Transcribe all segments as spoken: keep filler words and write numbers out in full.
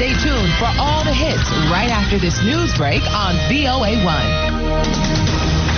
Stay tuned for all the hits right after this news break on V O A one.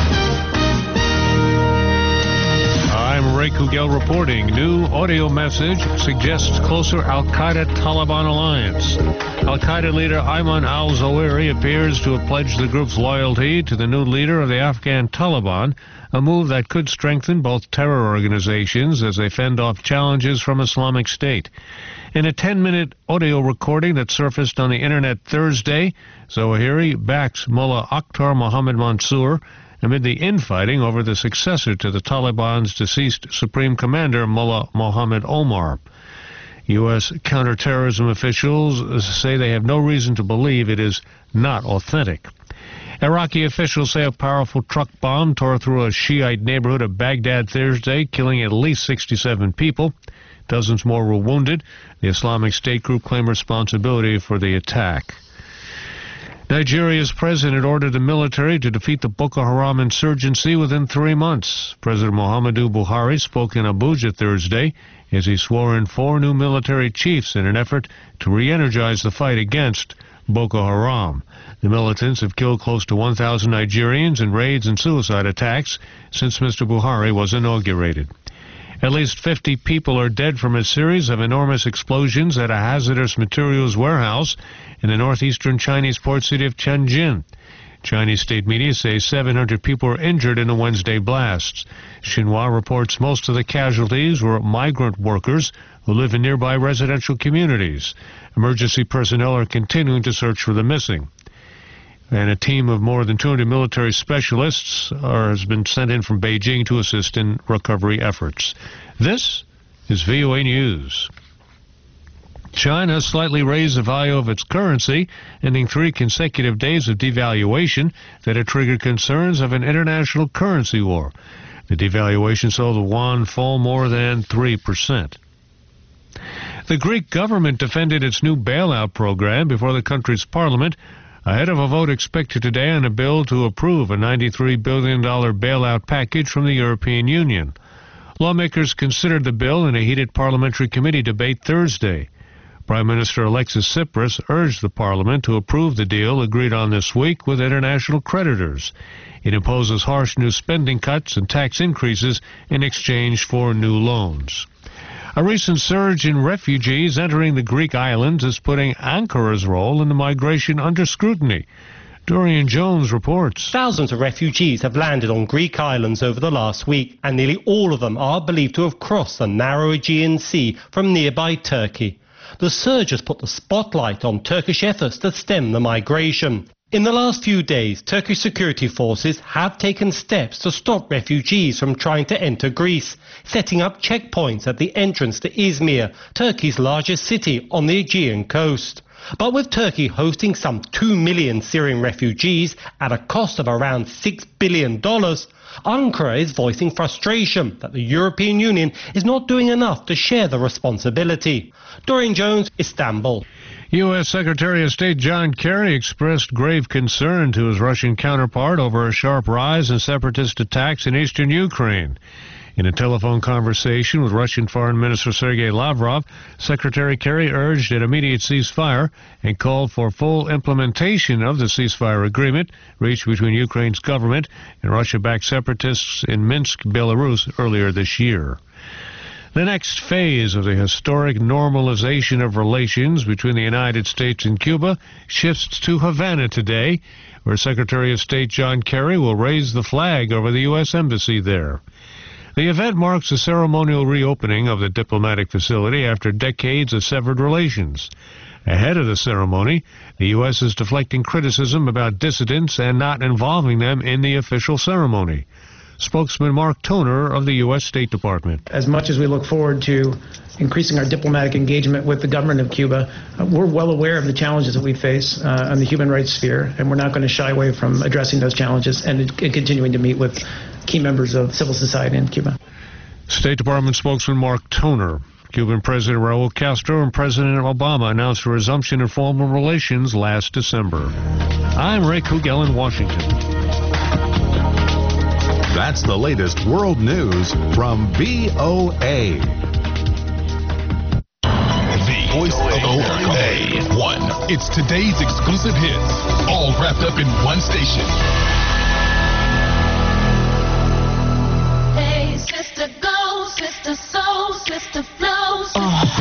I'm Ray Kugel reporting. New audio message suggests closer al-Qaeda-Taliban alliance. Al-Qaeda leader Ayman al-Zawahiri appears to have pledged the group's loyalty to the new leader of the Afghan Taliban, a move that could strengthen both terror organizations as they fend off challenges from Islamic State. In a ten-minute audio recording that surfaced on the internet Thursday, Zawahiri backs Mullah Akhtar Mohammed Mansour amid the infighting over the successor to the Taliban's deceased Supreme Commander, Mullah Mohammed Omar. U S counterterrorism officials say they have no reason to believe it is not authentic. Iraqi officials say a powerful truck bomb tore through a Shiite neighborhood of Baghdad Thursday, killing at least sixty-seven people. Dozens more were wounded. The Islamic State group claimed responsibility for the attack. Nigeria's president ordered the military to defeat the Boko Haram insurgency within three months. President Muhammadu Buhari spoke in Abuja Thursday as he swore in four new military chiefs in an effort to re-energize the fight against Boko Haram. The militants have killed close to one thousand Nigerians in raids and suicide attacks since Mister Buhari was inaugurated. At least fifty people are dead from a series of enormous explosions at a hazardous materials warehouse in the northeastern Chinese port city of Tianjin. Chinese state media say seven hundred people were injured in the Wednesday blasts. Xinhua reports most of the casualties were migrant workers who live in nearby residential communities. Emergency personnel are continuing to search for the missing. And a team of more than two hundred military specialists are, has been sent in from Beijing to assist in recovery efforts. This is V O A News. China slightly raised the value of its currency, ending three consecutive days of devaluation that had triggered concerns of an international currency war. The devaluation saw the yuan fall more than three percent. The Greek government defended its new bailout program before the country's parliament ahead of a vote expected today on a bill to approve a ninety-three billion dollars bailout package from the European Union. Lawmakers considered the bill in a heated parliamentary committee debate Thursday. Prime Minister Alexis Tsipras urged the parliament to approve the deal agreed on this week with international creditors. It imposes harsh new spending cuts and tax increases in exchange for new loans. A recent surge in refugees entering the Greek islands is putting Ankara's role in the migration under scrutiny. Dorian Jones reports. Thousands of refugees have landed on Greek islands over the last week, and nearly all of them are believed to have crossed the narrow Aegean Sea from nearby Turkey. The surge has put the spotlight on Turkish efforts to stem the migration. In the last few days, Turkish security forces have taken steps to stop refugees from trying to enter Greece, setting up checkpoints at the entrance to Izmir, Turkey's largest city on the Aegean coast. But with Turkey hosting some two million Syrian refugees at a cost of around six billion dollars, Ankara is voicing frustration that the European Union is not doing enough to share the responsibility. Dorian Jones, Istanbul. U S Secretary of State John Kerry expressed grave concern to his Russian counterpart over a sharp rise in separatist attacks in eastern Ukraine. In a telephone conversation with Russian Foreign Minister Sergei Lavrov, Secretary Kerry urged an immediate ceasefire and called for full implementation of the ceasefire agreement reached between Ukraine's government and Russia-backed separatists in Minsk, Belarus, earlier this year. The next phase of the historic normalization of relations between the United States and Cuba shifts to Havana today, where Secretary of State John Kerry will raise the flag over the U S Embassy there. The event marks the ceremonial reopening of the diplomatic facility after decades of severed relations. Ahead of the ceremony, the U S is deflecting criticism about dissidents and not involving them in the official ceremony. Spokesman Mark Toner of the U S State Department. As much as we look forward to increasing our diplomatic engagement with the government of Cuba, uh, we're well aware of the challenges that we face uh, on the human rights sphere, and we're not going to shy away from addressing those challenges and, and continuing to meet with key members of civil society in Cuba. State Department spokesman Mark Toner. Cuban President Raul Castro and President Obama announced a resumption of formal relations last December. I'm Ray Kugel in Washington. That's the latest world news from V O A. The Voice of America. one. It's today's exclusive hits, all wrapped up in one station. Hey, sister, go, sister, soul, sister, flow. Sister, Oh.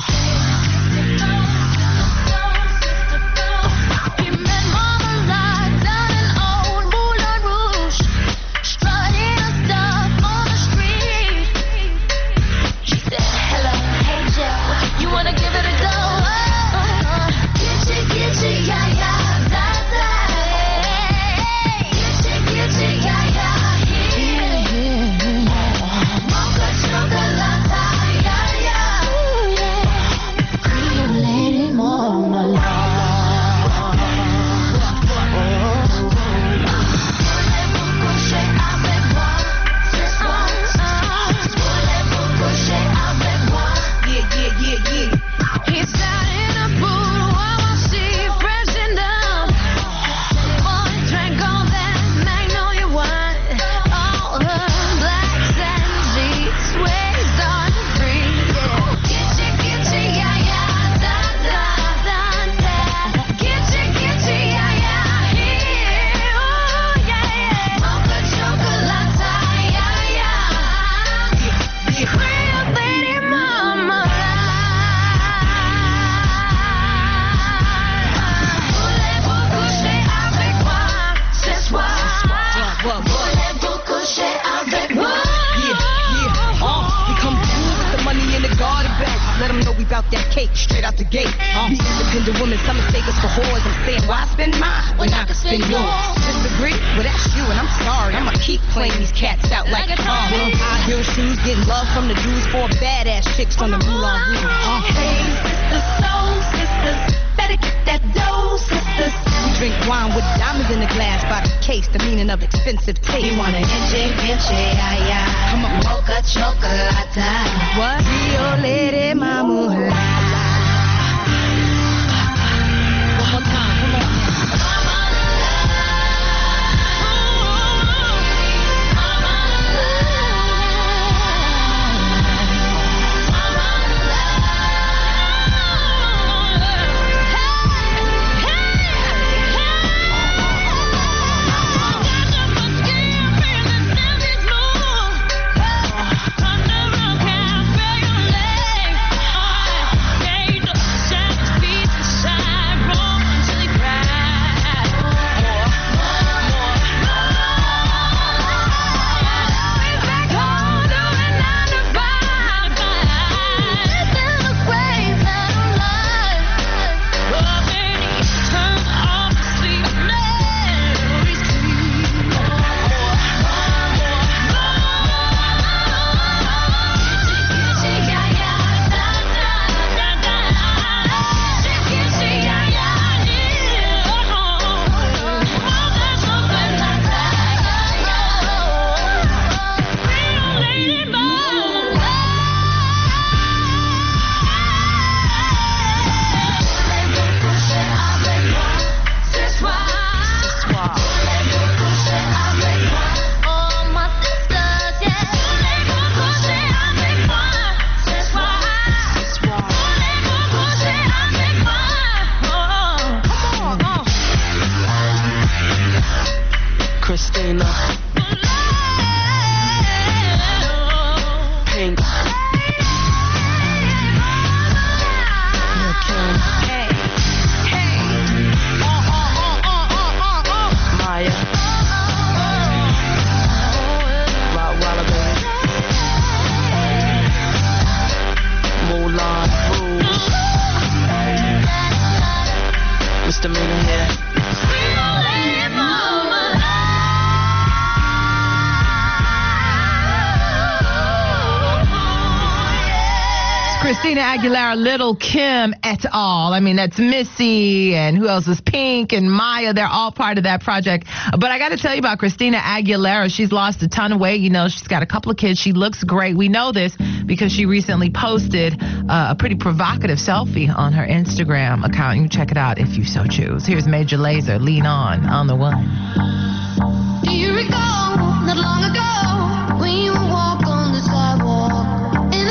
Out that cake straight out the gate. Uh, Be independent women, some mistake us for whores. I'm saying, why spend mine when I can spend yours? Disagree? Well, that's you, and I'm sorry. I'ma keep playing these cats out like a car. High heel shoes, getting love from the dudes for badass chicks from the Moulin Rouge. Uh, hey, sisters, soul sisters, better get that dough, sisters. We drink wine with diamonds in the glass by the case, the meaning of expensive taste. You want an inche, pinche, ay, ay. Come on, mocha chocolate. What? Rio Lady Mama. One more time, come on. Christina, Pink, Kim, Hey, hey, uh, uh, uh, uh, uh, uh. Maya, Rock Walla Baby, Moulin Rouge, Misdemeanor here. Christina Aguilera, Little Kim et al. I mean, that's Missy and who else is Pink and Maya. They're all part of that project. But I got to tell you about Christina Aguilera. She's lost a ton of weight. You know, she's got a couple of kids. She looks great. We know this because she recently posted uh, a pretty provocative selfie on her Instagram account. You can check it out if you so choose. Here's Major Lazer, Lean On, on the one. Do you recall not long ago when you would walk on the sidewalk?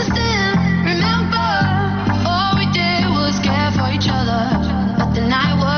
Innocent, remember, all we did was care for each other. But the night was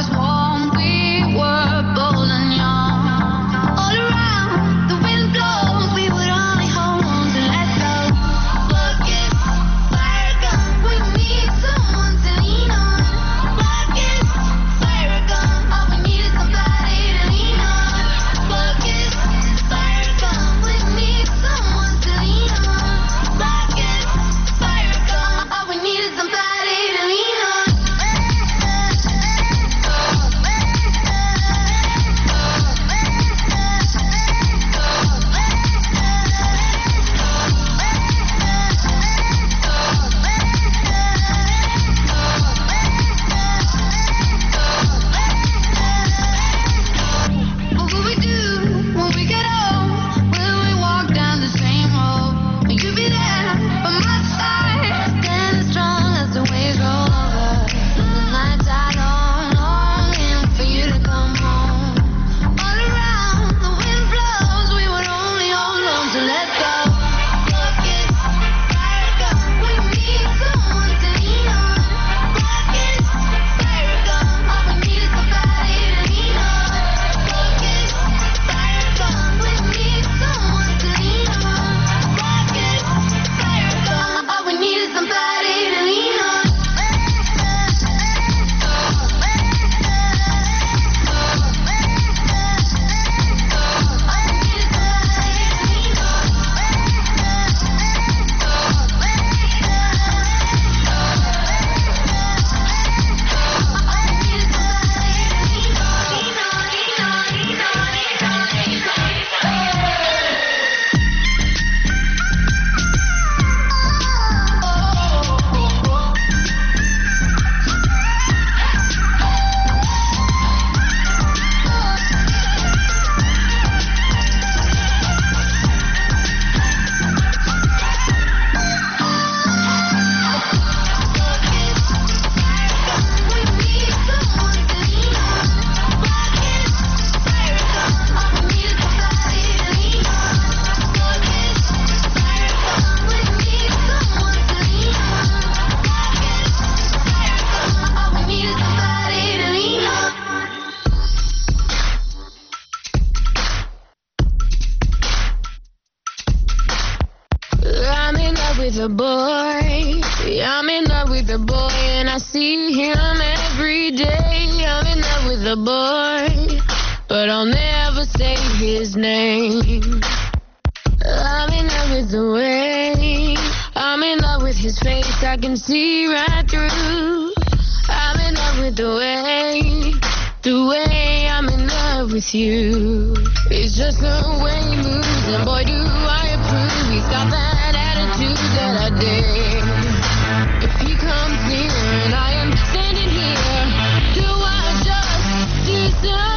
and I see him every day. I'm in love with the boy, but I'll never say his name. I'm in love with the way, I'm in love with his face, I can see right through. I'm in love with the way, the way I'm in love with you. It's just the way he moves, and boy do I approve. He's got that attitude that I dig. If he comes near and I am standing here, do I just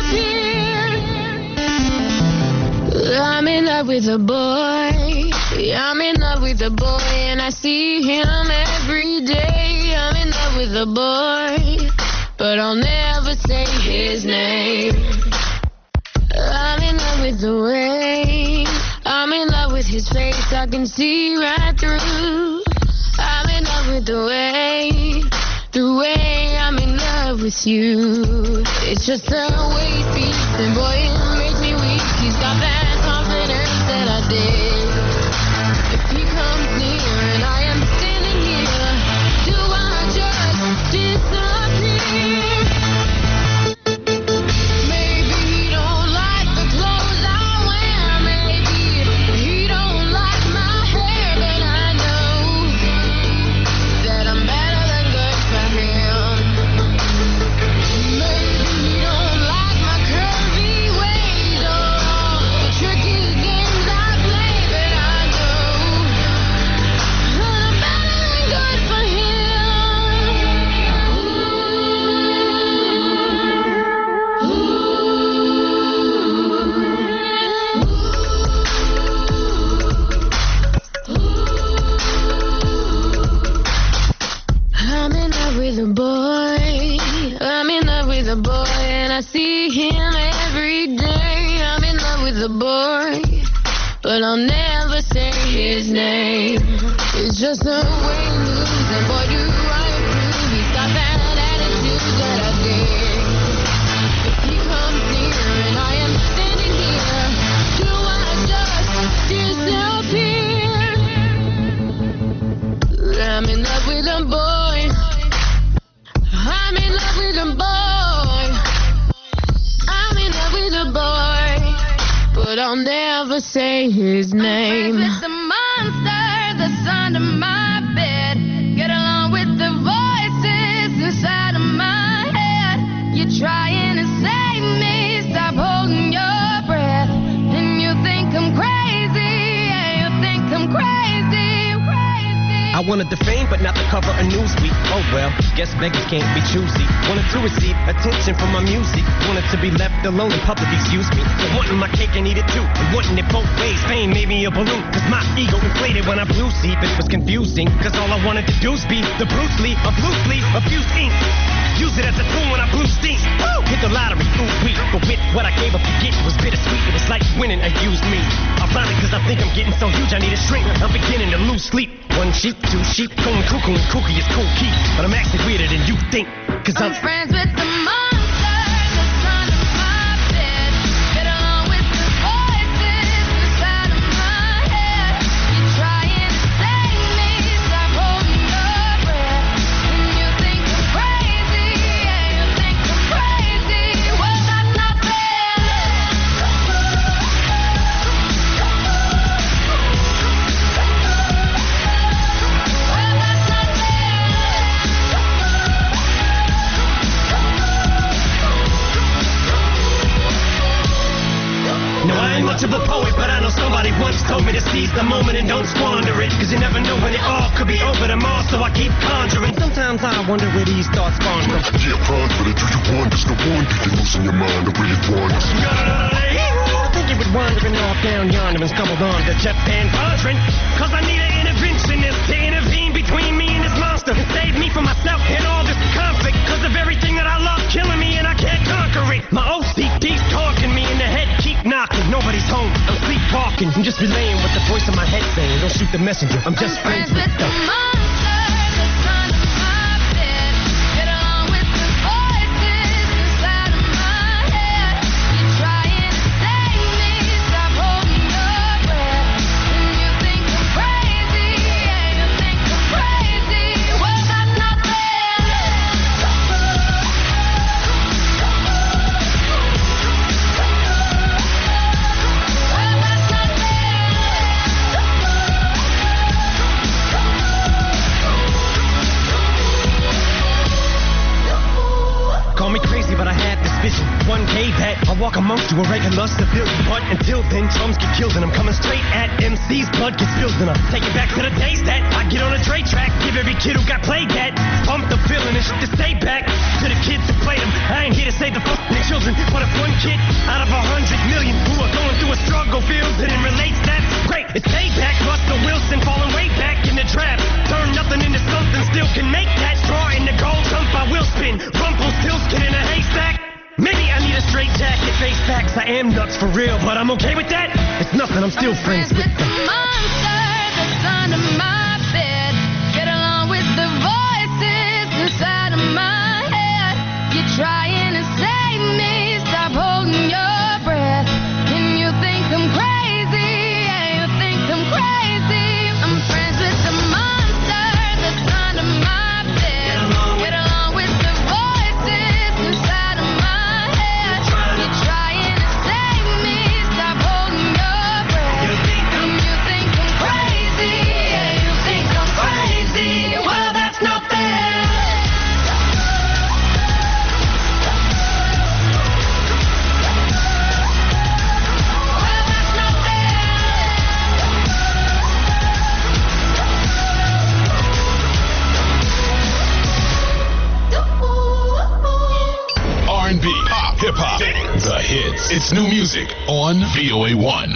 disappear? I'm in love with a boy, I'm in love with a boy, and I see him every day. I'm in love with a boy, but I'll never say his name. I'm in love with the way, I'm in love with his face, I can see right through. I'm in love with the way, the way I'm in love with you. It's just the way he speaks, and boy it makes me weak. He's got that confidence that I dig. If he comes near and I am standing here, do I just disappear? Maybe he don't like the clothes I wear, maybe he don't like my hair, but I know that I'm better than good for him. Maybe he don't like my curvy ways or all the tricky games I play, but I know that I'm better than good for him. I'm in love with a boy, I'm in love with a boy, and I see him every day. I'm in love with a boy, but I'll never say his name. It's just the way he moves, and boy do I approve. He's got that attitude that I dig. If he comes near and I am standing here, do I just disappear? I'm in love with a boy, I'm in love with a boy, I'm in love with a boy, but I'll never say his name. I'm friends with the monster that's under my bed. Get along with the voices inside of my head. You're trying to save me, stop holding your breath. And you think I'm crazy, yeah, you think I'm crazy, crazy. I wanted the fame, but not the cover of Newsweek. Oh well, guess beggars can't be choosy. Wanted to receive attention from my music. Wanted to be left alone in public, excuse me. But wanting my cake and eat it too. And wanting it both ways. Fame made me a balloon. Cause my ego inflated when I blew sleep. It was confusing. Cause all I wanted to do was be the Bruce Lee of loosely abused ink. Use it as a tool when I blew steam. Woo! Hit the lottery, ooh wee. But with what I gave up to get, it was bittersweet. It was like winning a used me. Ironic, cause I think I'm getting so huge I need a shrink. I'm beginning to lose sleep. One sheep, two sheep, going cuckoo and kooky is cool key. But I'm actually weirder than you think. Cause I'm, I'm friends with the monster that's under my bed. Get along with the voices inside of my head. You're trying to save me, stop holding your breath. And you think I'm crazy, yeah, you think I'm crazy. Well, that's not fair. Well, that's not No, I ain't much of a poet, but I know somebody once told me to seize the moment and don't squander it. Cause you never know when it all could be over tomorrow, so I keep conjuring. Sometimes I wonder where these thoughts spawn from. Yeah, ponder it. Do you wonder? No wonder you're losing your mind. I really wonder. I think you were wandering off down yonder and stumbled on to Jeff Van Vondren. Cause I need an interventionist to intervene between me and this monster and save me from myself and all this conflict. Cause of everything that I love killing me and I can't conquer it. My O C D's talking me in the head, keep knocking. Nobody's home, I'm sleepwalking. I'm just relaying what the voice in my head saying. Don't shoot the messenger, I'm just I'm friends friends with with the the monster that's under my bed. Get along with the voices inside of my head. You're trying to save me, stop holding your breath. And you think I'm crazy, yeah, you think I'm crazy. Well, that's not fair. crazy, but I had this vision. One day that I walk amongst you, a regular civilian. But until then, drums get killed and I'm coming straight at M C's. Blood gets spilled and I take it back to the days that I get on a Dre track. Give every kid who got played that pump the feeling and shit to stay back to the kids who played them. I ain't here to save the fucking children, but if one kid out of a hundred million who are going through a struggle feels it and relates, that's great. It's payback. Russell Wilson falling way back in the draft. Turn nothing into something, still can make that. Draw in the gold, jump I will spin. Rumpelstiltskin in a haystack. Maybe I need a straight jacket, face facts. I am nuts for real, but I'm okay with that. It's nothing, I'm still friends with the monster that's under my bed. Get along with the voices inside of my head. You're trying to save me, stop holding your breath. And you think I'm crazy, yeah, you think I'm crazy. I'm friends with the monster that's under my bed. Get along with the voices inside of my head. You're trying to save me, stop holding your breath. And you think I'm crazy, yeah, you think I'm crazy. Well, that's not fair. R and B, pop, hip hop, the hits. It's new music on V O A one.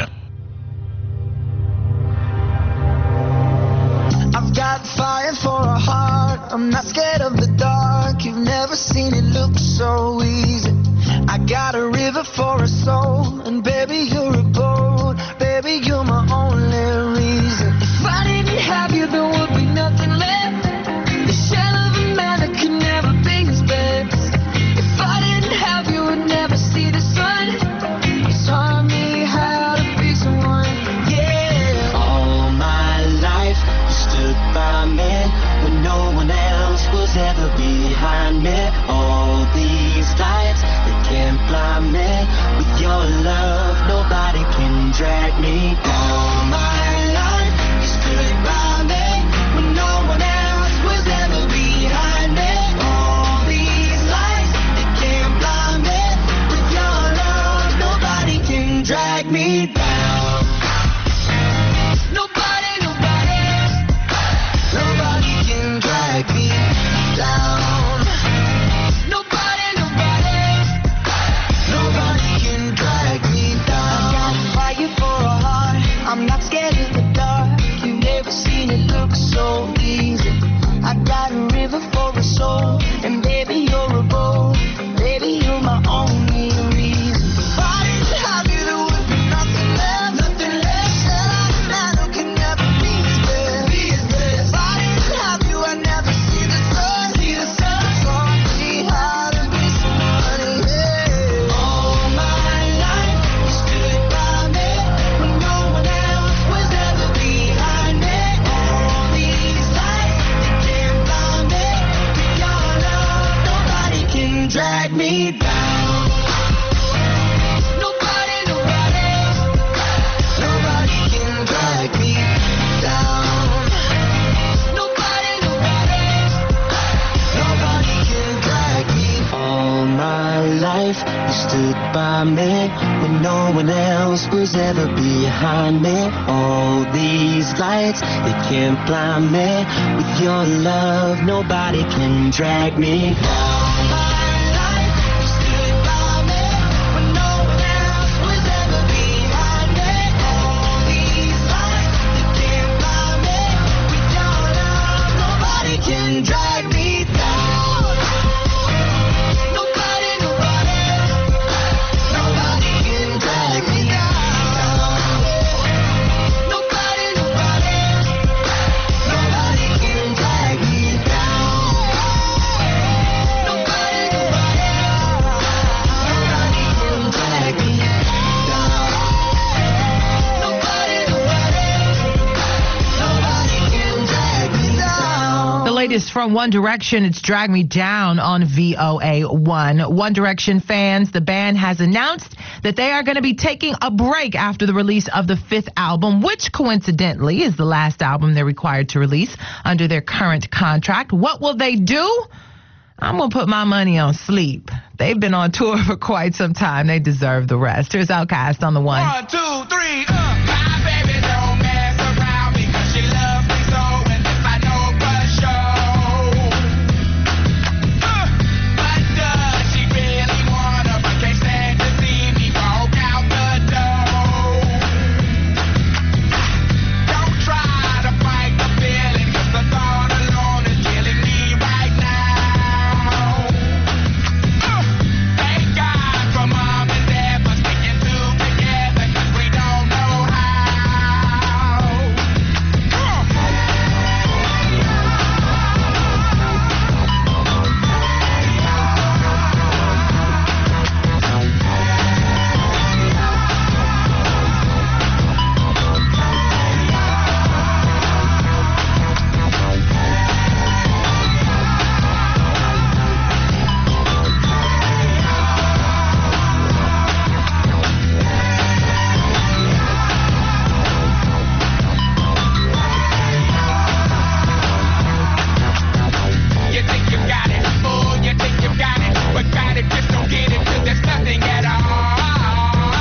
I've got fire for a heart. I'm not scared of the dark. You've never seen it look so easy. I got a river for a soul, and baby, you're a boat. Baby, you're my only reason. If I didn't have you, there would be nothing left. The shell of a man that could never be his best. If I didn't have you, would never see the sun. You taught me how to be someone, yeah. All my life, you stood by me when no one else was ever behind me. All these lights, they can't blind me. With your love, nobody can drag me down. All my life, you stood by me when no one else was ever behind me. All these lights, they can't blind me. With your love, nobody can drag me down. Nobody, nobody, nobody can drag me down. Nobody, nobody, nobody can drag me down. I got fire for a heart. I'm not scared of the dark. You've never seen it look so easy. I got a river for a soul, and baby, you're a boat. Baby, you're my only reason. If I didn't have you, there would be nothing left, nothing left. Said I'm a man who can never be his best, be his best. If I didn't have you, I'd never see the sun, see the sun. Taught me how to be somebody, yeah. All my life, you stood by me when no one else was ever behind me. All these lights, they can't blind me. With your love, nobody can drag me down. Nobody, nobody, nobody can drag me down. Nobody, nobody, nobody can drag me. All my life, you stood by me when no one else was ever behind me. All these lights, they can't blind me. With your love, nobody can drag me down. Drag me down. Nobody, nobody, nobody can drag me down. Nobody, nobody, nobody can drag me down. Nobody, nobody, nobody can drag me down. Nobody, nobody, nobody can drag me down. The latest from One Direction, it's Drag Me Down on V O A one. One Direction fans, the band has announced that they are going to be taking a break after the release of the fifth album, which coincidentally is the last album they're required to release under their current contract. What will they do? I'm going to put my money on sleep. They've been on tour for quite some time. They deserve the rest. Here's Outkast on the one. One, two, three, uh. My baby don't mess around because she loves me so, and if I know for sure. Uh, but does she really wanna, but can't stand to see me walk out the door? Don't try to fight the feeling, 'cause the thought alone is killing me right now. Uh, thank God for mom and dad for sticking two together, 'cause we don't know how. You think you got it, oh, you think you got it, but got it, just don't get it, 'cause there's nothing at all.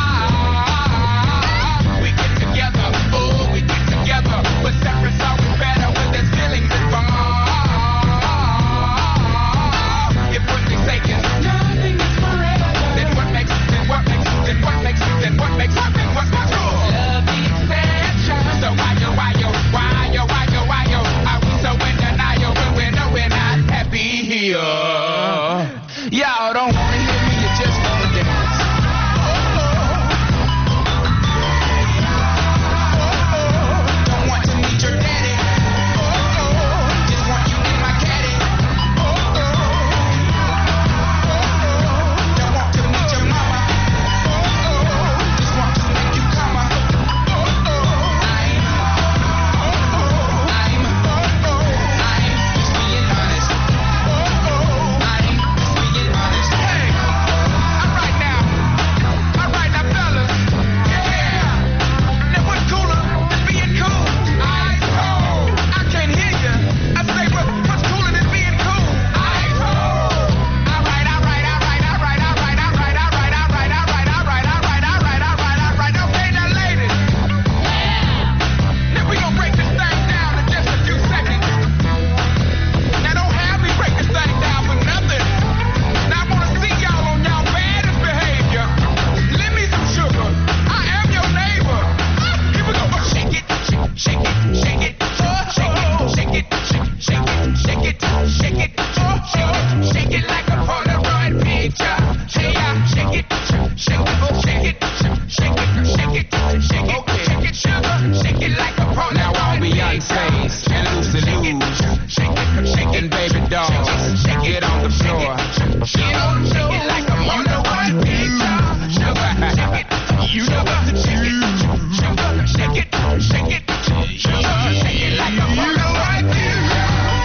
We get together, oh, we get together, but separate's always better when there's feelings involved. If what they say is nothing is forever, then what makes, then what makes, then what makes, then what makes, then what's my goal? Love the exception. So why yo, why yo, why yo, why yo, why yo, are we so in denial when we know we're not happy here? Y'all don't wanna hear me, you just wanna dance. Don't want to meet your daddy. Just want you in my caddy. Don't want to meet your mama. Just want to make you come. I'm, I'm, I'm just being honest. I'm just being honest. Hey, all right now, all right now, fellas. Yeah. Now what's cooler than being cool? I oh, I can't hear you. I say what, what's cooler than being cool? I oh. All right, all right, all right, all right, all right, all right, all right, all right, all right, all right, all right, all right, all right, all right. Okay, now ladies. Now we gonna break this thing down in just a few seconds. Now don't have me break this thing down for nothing. Now I wanna see y'all on y'all baddest behavior. Lend me some sugar. I am your neighbor. Ah, here we go. Oh, shake it, shake, shake it, shake it, shake it, shake it, shake it, shake it, shake it, shake it, shake it like a Polaroid picture. Hey, yeah, shake it, shake it, shake it, shake it, shake it, shake it, shake it, sugar, shake it like a Polaroid picture. Now all Beyonce's and Lucy Lou's, shake it, shake it, baby doll, get on the floor, get on the floor like a Polaroid picture. Sugar, shake it, sugar, shake it, sugar, shake it, shake it, sugar, shake it like a Polaroid picture.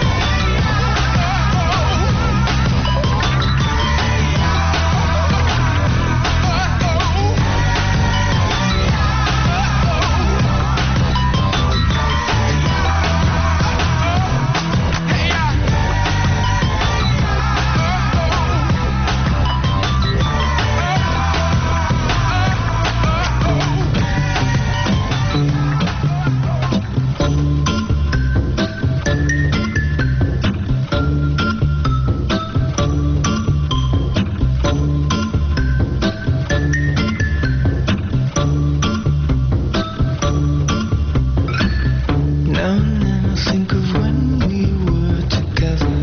Now and then I think of when we were together,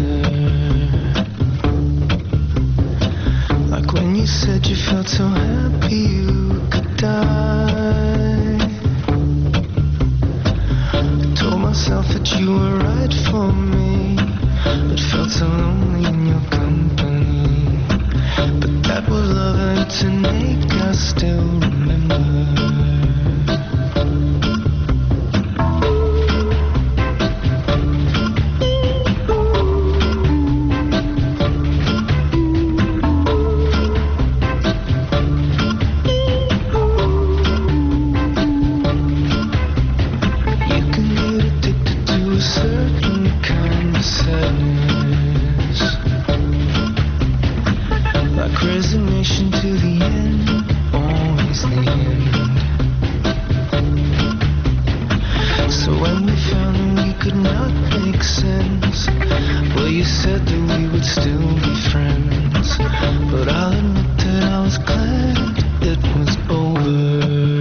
like when you said you felt so happy you could die. I told myself that you were right for me, but felt so lonely in your company. But that was love and to make us still remember. Like Resignation to the end, always the end. So when we found we could not make sense, well, you said that we would still be friends. But I'll admit that I was glad it was over.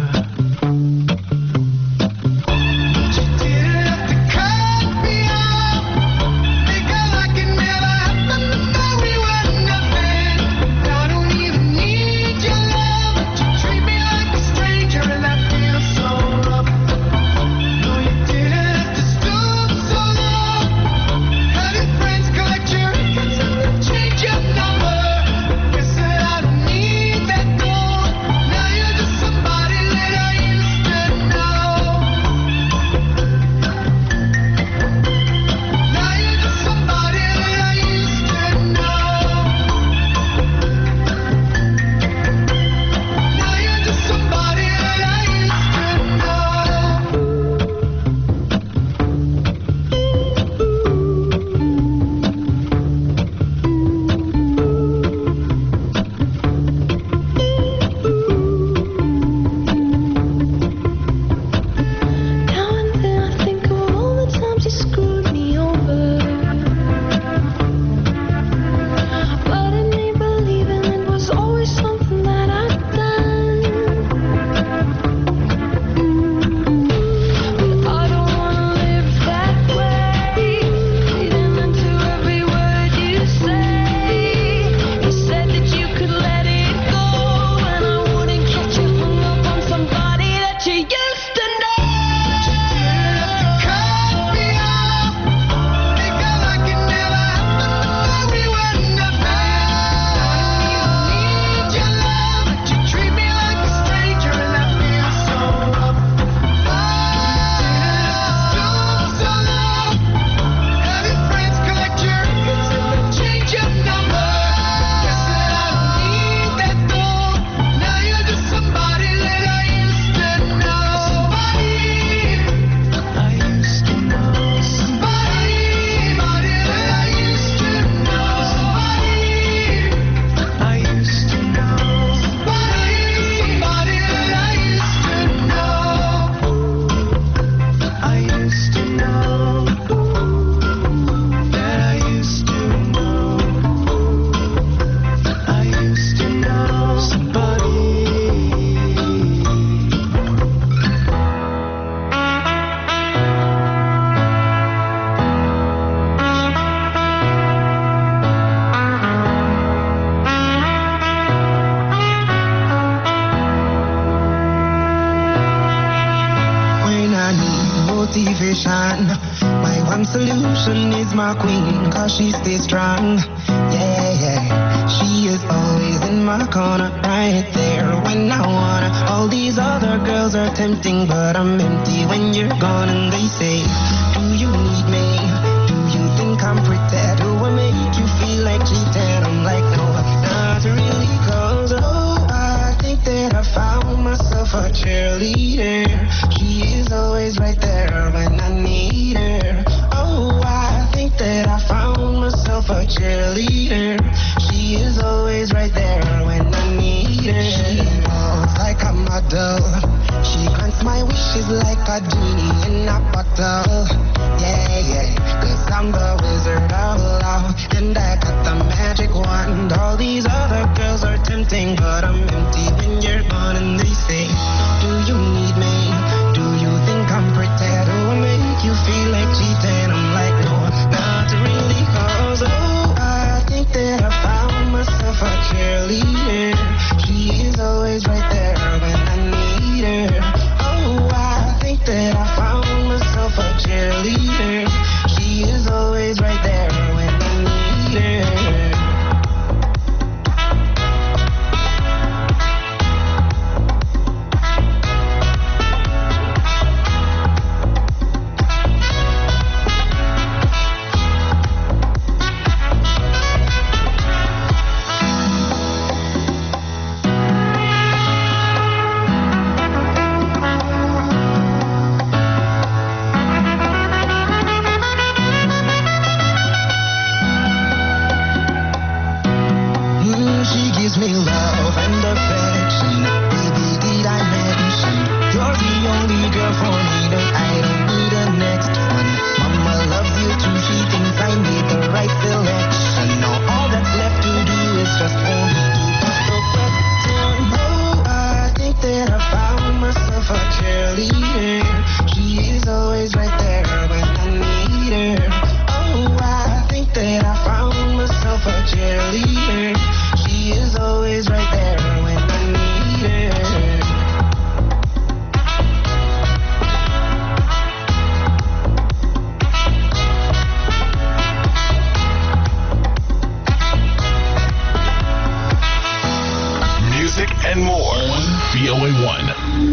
My one solution is my queen, cause she stays strong. Yeah, yeah. She is always in my corner, right there when I wanna. All these other girls are tempting, but I'm empty when you're gone. And they say, do you need me? Do you think I'm pretty? Do I make you feel like cheating? I'm like, no, not really, cause oh, I think that I found myself a cheerleader. She is always right there when I need her. Oh, I think that I found myself a cheerleader. She is always right there when I need her. She walks like a model. She grants my wishes like a genie in a bottle. Yeah, yeah, cause I'm the wizard of love, and I got the magic wand. All these other girls are tempting, but I'm empty when you're gone. And they say, do you need me? Do you think I'm pretty? Do I make you feel like cheating? I'm like, no, not really, cause oh, I think that I found myself a cheerleader. She is always right there when I need her. Oh, I think that I found myself a cheerleader. She is always right there when I need her. O A one.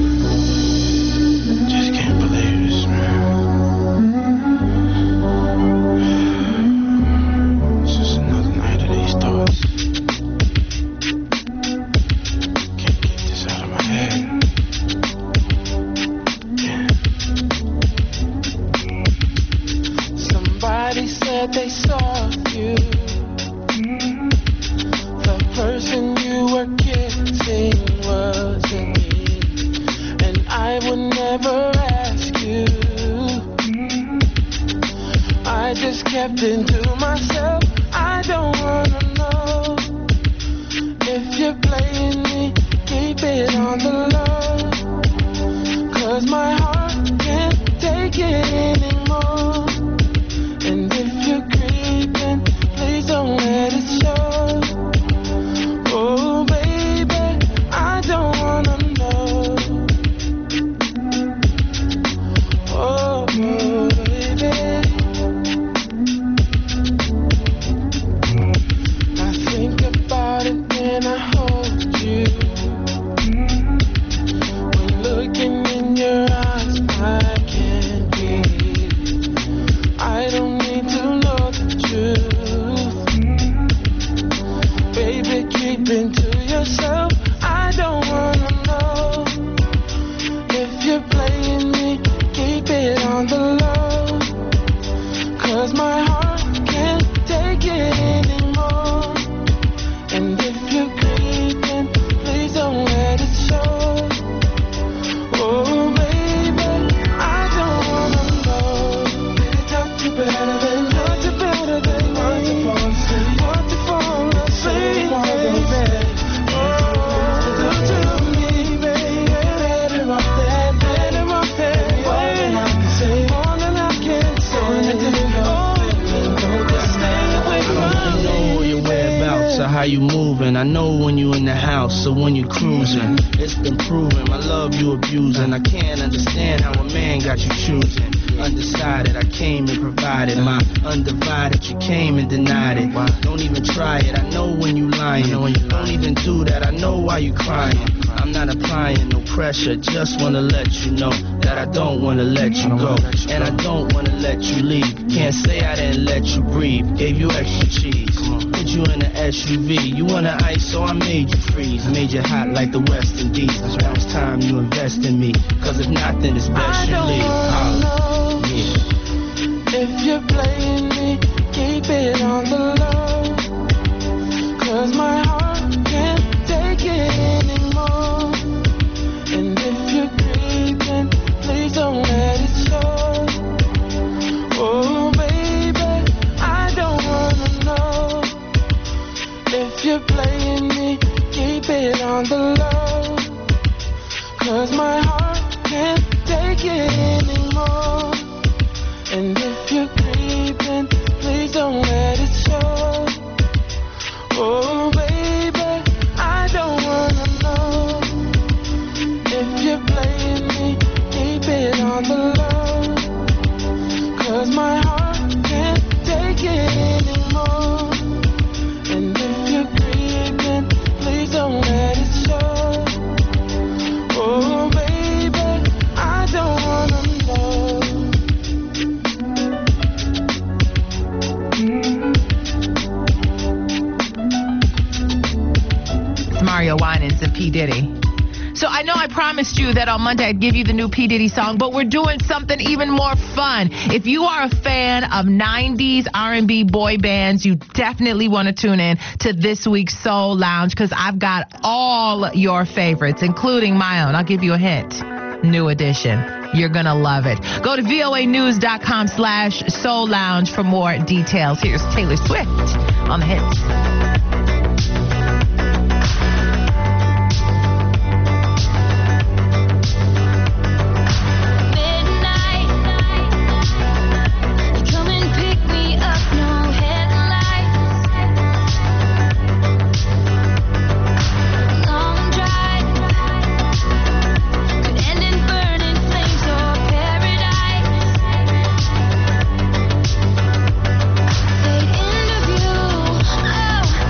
Just can't believe this, man. It's just another night of these thoughts. Can't get this out of my head. Yeah. Somebody said they saw you. The person you were kissing wasn't me, and I would never ask you. I just kept it to myself. I don't wanna know if you're playing me. Keep it on the low, 'cause my heart can't take it anymore. And if you're creeping, please don't let it show. Oh baby, I don't wanna know. Oh, oh baby, I think about it when I hold you. When looking in your eyes, I can't breathe. I don't need to know the truth. Baby, keep it to yourself. I don't wanna know if you're playing me. Keep it on the low, 'cause my heart can't take it anymore. And if you're creeping, please don't let it show. Oh baby, I don't wanna know. Not you better than, not you better than want to fall asleep, want to fall asleep, baby. Oh, do to me, baby. Better off that, better off that way. More than I can say. Oh, just stay away from me. I know your whereabouts or how you moving. I know when you in the house or when you cruising. It's been proven my love you abusing. I can't understand how a man got you choosing. Undecided, I came and provided my undivided. You came and denied it. Don't even try it. I know when you lying. Don't even do that. I know why you crying. I'm not applying no pressure. Just wanna let you know that I don't wanna let you go, and I don't wanna let you leave. Can't say I didn't let you breathe. Gave you extra cheese. Put you in an S U V. You wanna ice, so I made you freeze. Made you hot like the West Indies. Now it's time you invest in me. 'Cause if not, then it's best you leave. Know if you're playing me, keep it on the low, 'cause my heart can't take it anymore. And if you're creeping, please don't let it show. Oh baby, I don't wanna know if you're playing me, keep it on the low, 'cause my heart can't take it anymore. And if you're creeping, please don't let it show. Oh baby, I don't wanna know if you're playing me. Keep it on the low, 'cause my heart can't take it anymore. And if you're creeping, please don't let it show. Oh baby, I don't wanna know. It's Mario Winans and P. Diddy. So I know I promised you that on Monday I'd give you the new P. Diddy song, but we're doing something even more fun. If you are a fan of nineties R and B boy bands, you definitely want to tune in to this week's Soul Lounge, because I've got all your favorites, including my own. I'll give you a hint. New edition. You're going to love it. Go to voanews.com slash Soul Lounge for more details. Here's Taylor Swift on the hits. They'd interview, oh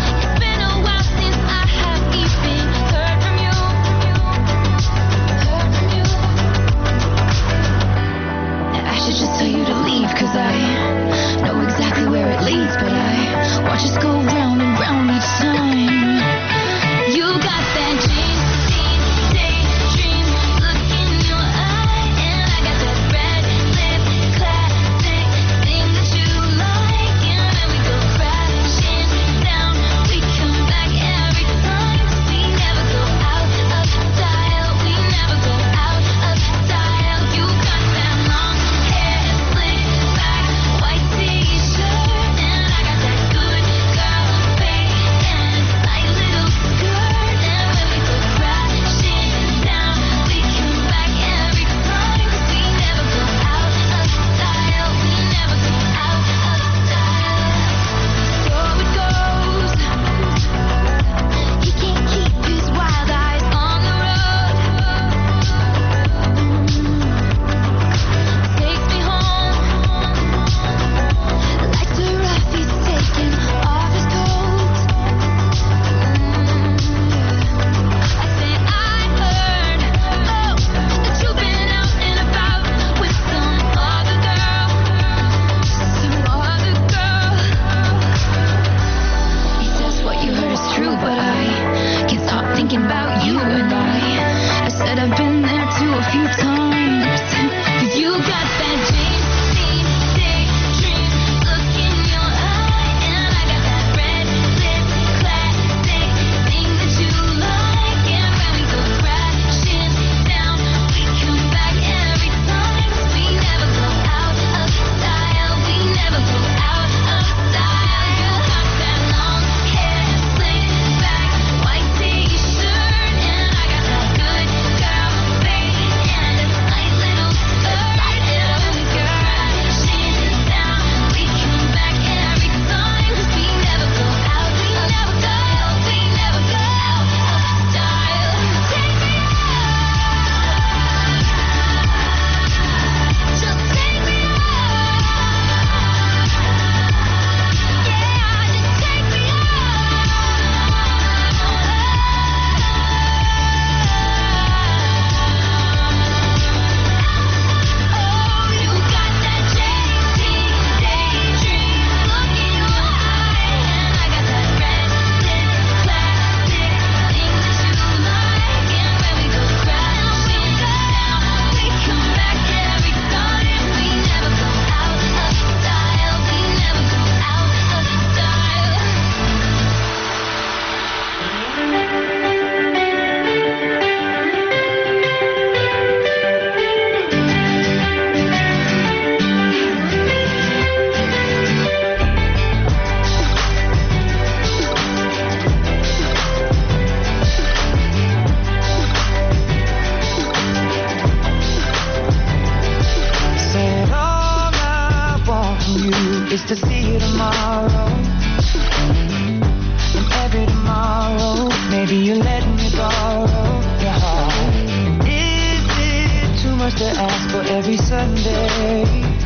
every Sunday.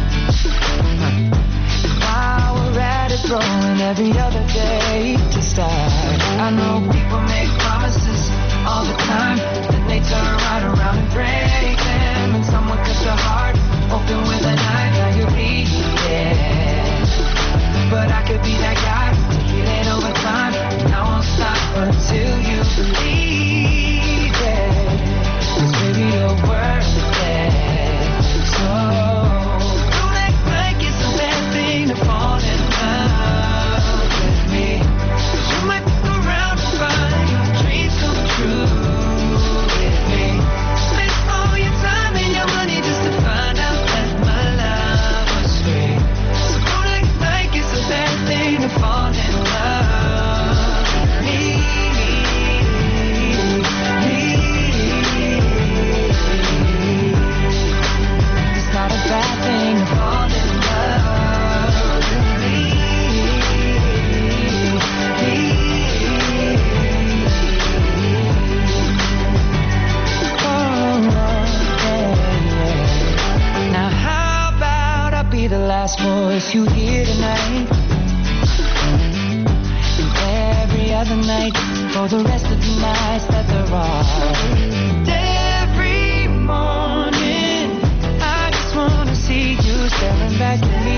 While we're at it, throwing every other day to start. I know people make promises all the time, then they turn right around and break them. And someone cuts your heart open with a knife, now you're bleeding, yeah. But I could be that guy to heal it over time, and I won't stop until you believe it. 'Cause baby, you're worth it. So don't act like it's a bad thing to fall in love with me. 'Cause you might look around and find your dreams come true with me. Spend all your time and your money just to find out that my love was free. So don't act like it's a bad thing to fall in love with me. It's not a bad thing to fall in love with me. Now how about I be the last voice you hear tonight, and every other night for the rest of the nights that there are. And every morning I just wanna see you staring back at me,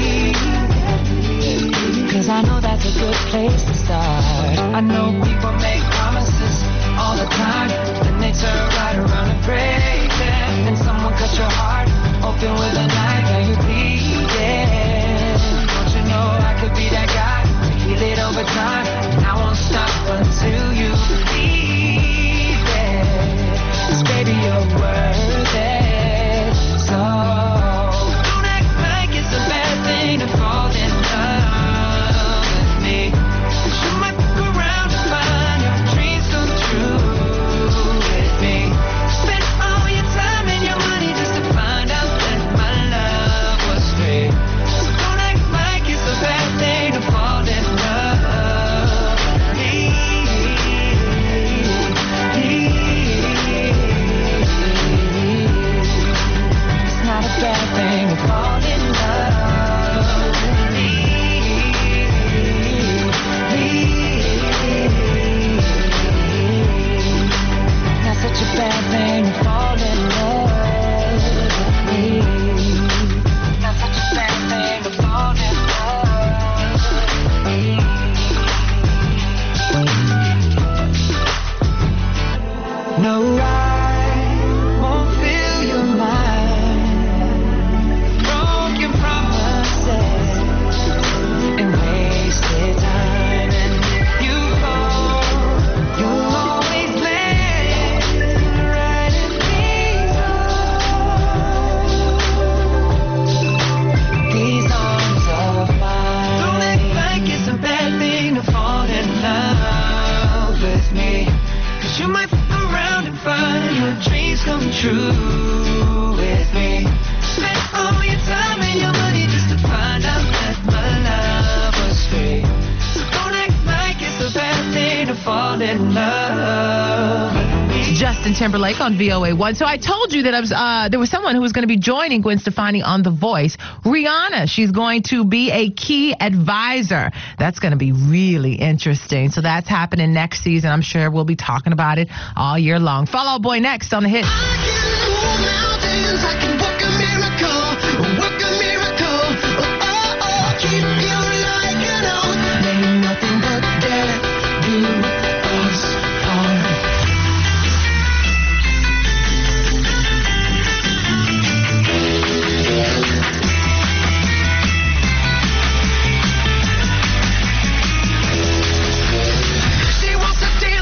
'cause I know that's a good place to start. I know people make promises all the time, then they turn right around and break them. And someone cut your heart open with a knife, now you're bleeding. Don't you know I could be that guy to heal it over time, and I won't stop until you believe it. 'Cause baby, you're worth it. So don't act like it's a bad thing to fall in love with me. 'Cause you might look around and find your dreams come true with me. Spend all your time and your money just to find out that my love was free. So don't act like it's a bad thing to fall in love with me. It's not a bad thing to fall in love with me. Not such a bad thing to fall in love with me. Not such a bad thing to fall in love with me. No, I won't fill your mind, broken promises and wasted time. And if you fall, you'll always land right in these arms, these arms of mine. Don't act like it's a bad thing to fall in love with me, 'cause you might fuck around and find your dreams come true with me. Spend all your time and your money just to find out that my love was free. So don't act like it's a bad thing to fall in love with me. Justin Timberlake on V O A one. So I told you that I was, uh, there was someone who was going to be joining Gwen Stefani on The Voice. Rihanna, she's going to be a key advisor. That's going to be really interesting. So that's happening next season. I'm sure we'll be talking about it all year long. Fall Out Boy next on The Hit.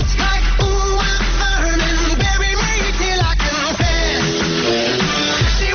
She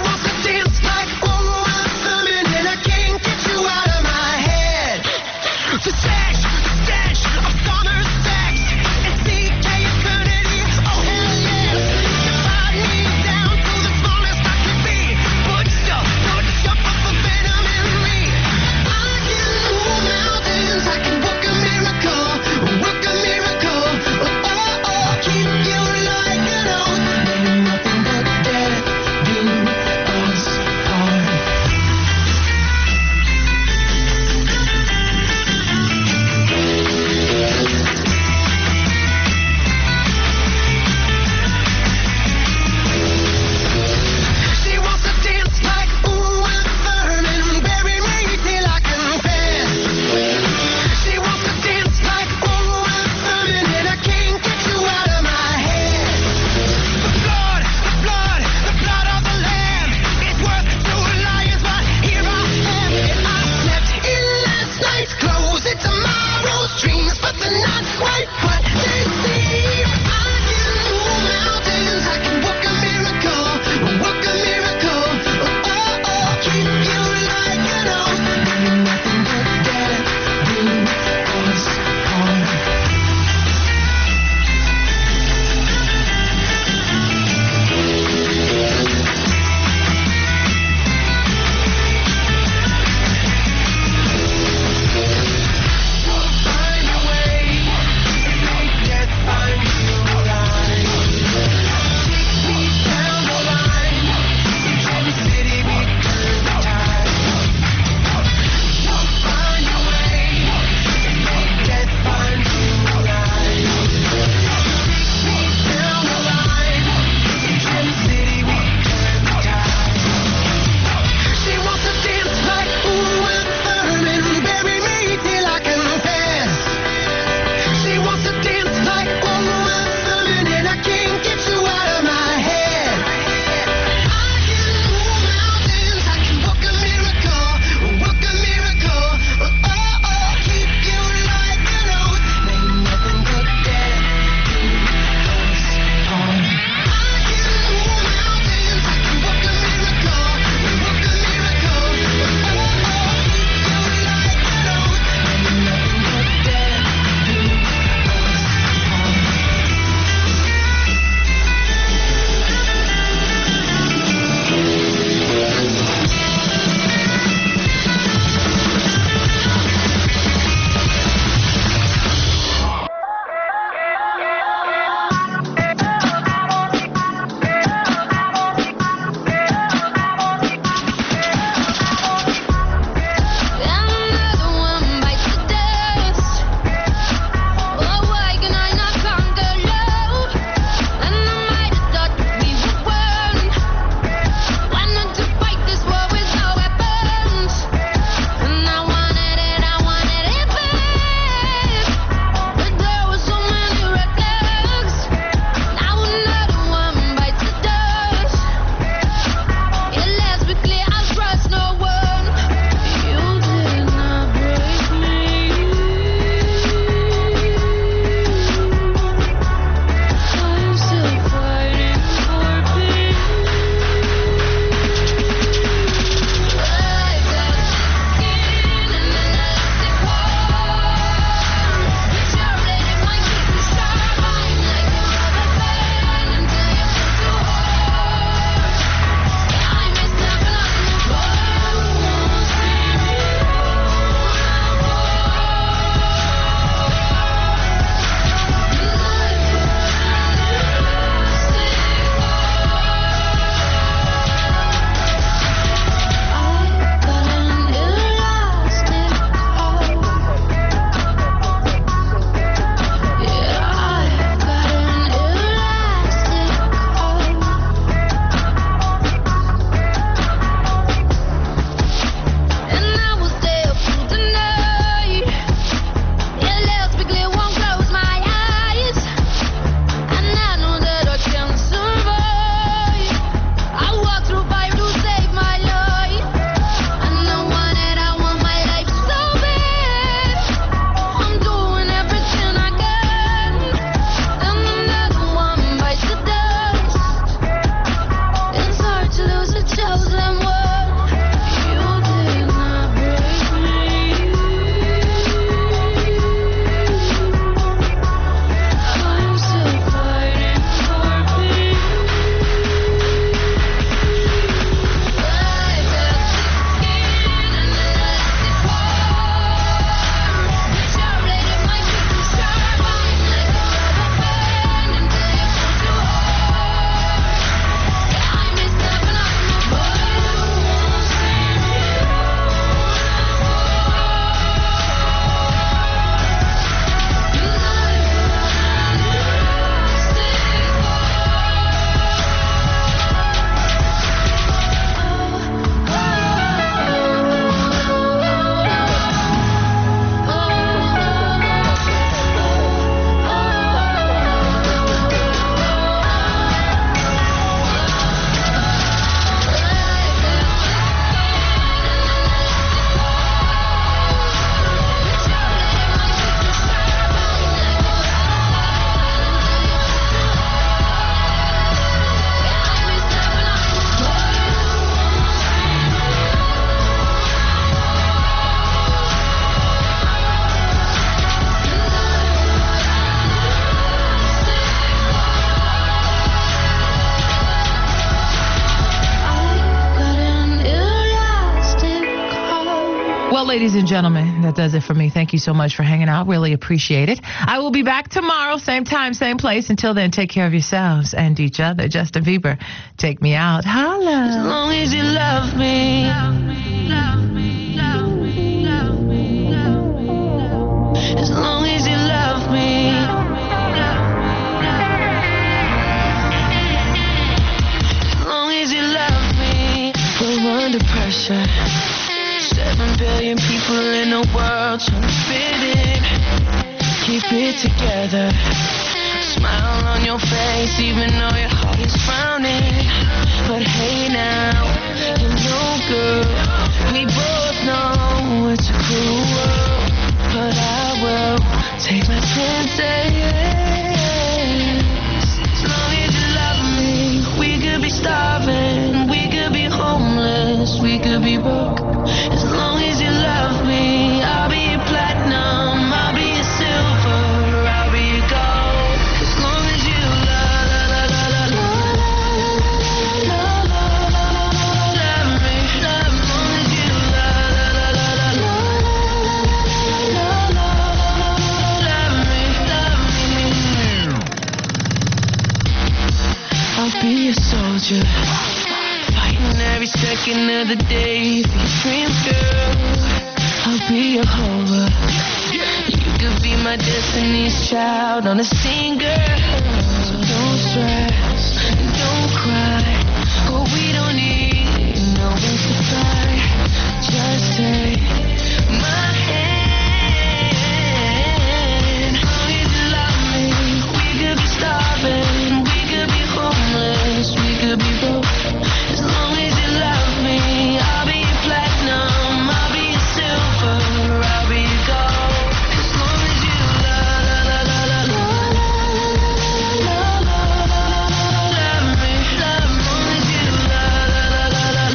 ladies and gentlemen, that does it for me. Thank you so much for hanging out. Really appreciate it. I will be back tomorrow, same time, same place. Until then, take care of yourselves and each other. Justin Bieber, take me out. Holla. As long as you love me. Love me, love me, love me, love me, love me. As long as you love me. As long as you love me. We're under pressure. Seven billion people in the world trying to fit in. Keep it together. Smile on your face even though your heart is frowning. But hey now, you know girl, we both know it's a cruel world. But I will take my chances. As long as you love me, we could be starving, we could be homeless, we could be broke. As long as you love me, I'll be your platinum, I'll be your silver, I'll be your gold. As long as you love, love, love, love, love, love me, love. As long as you love, love, love, love, love me, love me. I'll be a soldier, fighting every second of the day for your dreams, girl. I'll be your horror. You could be my destiny's child on a scene, girl. So don't stress and don't cry. Oh, we don't need no one to cry. Just take my hand. As long as you love me, we could be starving, we could be homeless, we could be broke. As long as you love me, I'll be your platinum, I'll be your silver, I'll be your gold. As long as you love, love, love, love, love, love, love me, love. As long as you love, love, love,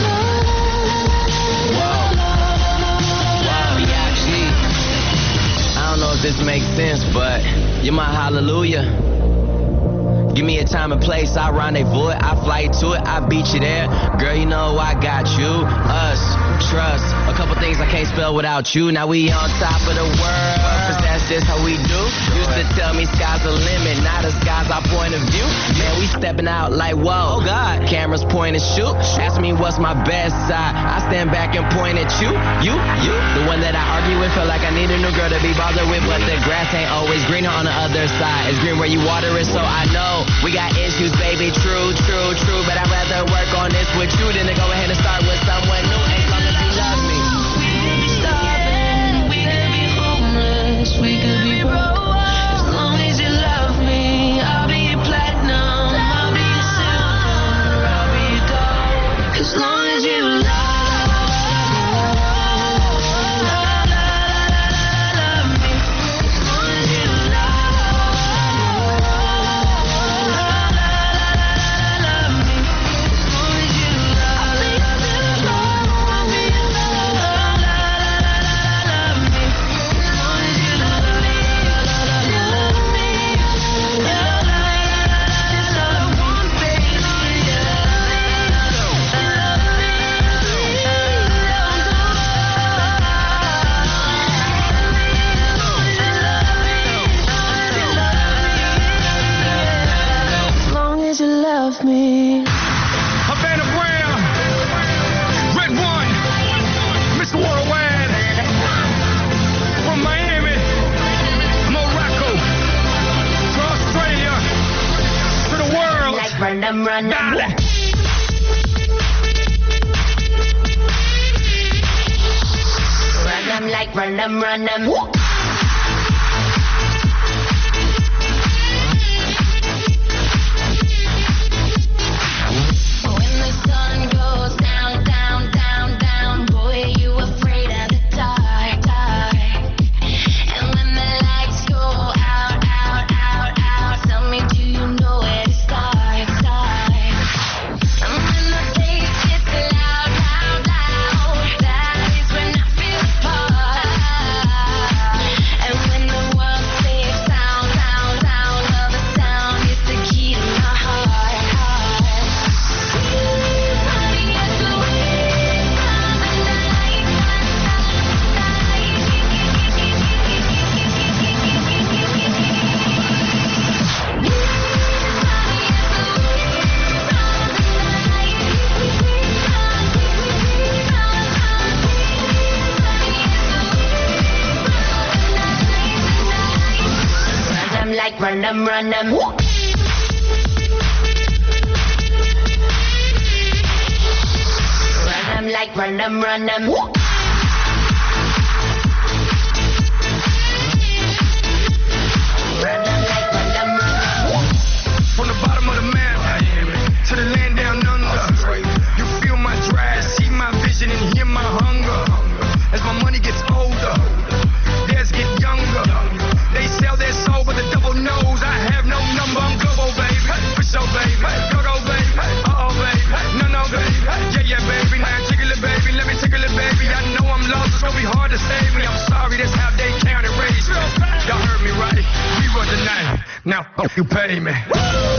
love, love, Wow, yeah, gee. I don't know if this makes sense, but you're my hallelujah. Give me a time and place, I rendezvous it, I fly to it, I beat you there. Girl, you know I got you, us, trust. A couple things I can't spell without you. Now we on top of the world, cause that's just how we do. Used to tell me sky's the limit, now the sky's our point of view. Man, we stepping out like whoa, oh God. Cameras point and shoot, ask me what's my best side. I stand back and point at you, you, you. The one that I argue with, feel like I need a new girl to be bothered with. But the grass ain't always greener on the other side. It's green where you water it, so I know we got issues, baby, true, true, true. But I'd rather work on this with you than to go ahead and start with someone new. As long as you love me. we could be starving, we could be homeless, we could be broke. As long as you love me, I'll be your platinum, I'll be your silver, I'll be your gold. As long as you love. Me. Havana Brown, Red One, Mister Worldwide, from Miami, Morocco, to Australia, to the world. Like run them, run them. Run them like run them, run them. Loud, loud, loud, that is when I feel apart. like run them, run them. Run them like run them, run them. From the bottom of the map to the land down under, you feel my drive, see my vision, and hear my hunger. As my money gets older, theirs get younger. They sell their soul, but the devil knows I have no number. I'm global, baby, for sure, baby. Go, go, baby, uh-oh, baby, no, no, baby. Yeah, yeah, baby, now tickle it, baby, let me tickle it, baby. I know I'm lost, it's gonna be hard to save me. I'm sorry, that's how they count and raise me. Y'all heard me right, we run the night, now you pay me.